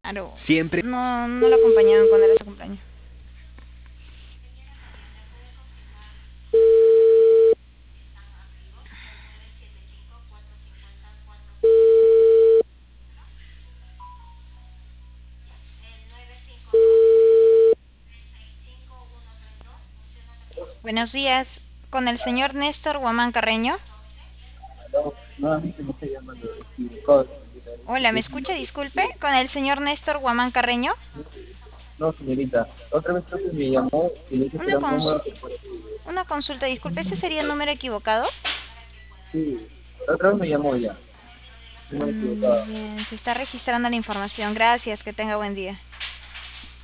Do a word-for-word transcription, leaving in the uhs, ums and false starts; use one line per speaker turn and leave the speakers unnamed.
Claro.
Siempre.
No, no lo acompañaban cuando era su cumpleaños. Buenos días, con el señor Néstor Guamán Carreño.
No, nuevamente me está llamando equivocado, señorita.
Hola, ¿me
Es
escucha?
número
Disculpe,
de-
con el señor Néstor Guamán Carreño.
No, señorita. Otra vez creo que me llamó y le dije que
Una,
era un
cons
número corporativo.
una consulta, disculpe, ¿ese sería el número equivocado?
Sí, otra vez me llamó ya. Número
Mm,
equivocado.
bien, se está registrando la información. Gracias, que tenga buen día.